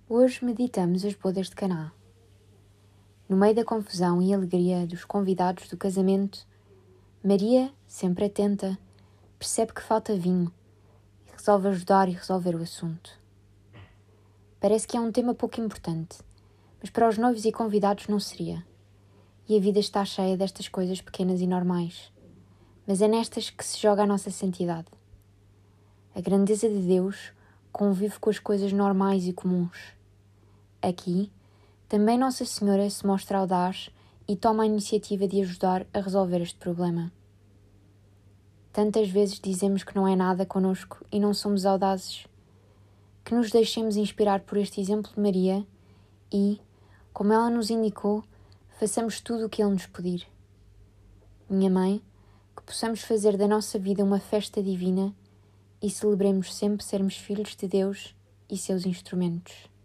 Hoje meditamos as bodas de Caná. No meio da confusão e alegria dos convidados do casamento, Maria, sempre atenta, percebe que falta vinho e resolve ajudar e resolver o assunto. Parece que é um tema pouco importante, mas para os noivos e convidados não seria. E a vida está cheia destas coisas pequenas e normais, mas é nestas que se joga a nossa santidade. A grandeza de Deus convive com as coisas normais e comuns. Aqui, também Nossa Senhora se mostra audaz e toma a iniciativa de ajudar a resolver este problema. Tantas vezes dizemos que não é nada connosco e não somos audazes. Que nos deixemos inspirar por este exemplo de Maria e, como ela nos indicou, façamos tudo o que Ele nos pedir. Minha Mãe, que possamos fazer da nossa vida uma festa divina e celebremos sempre sermos filhos de Deus e seus instrumentos.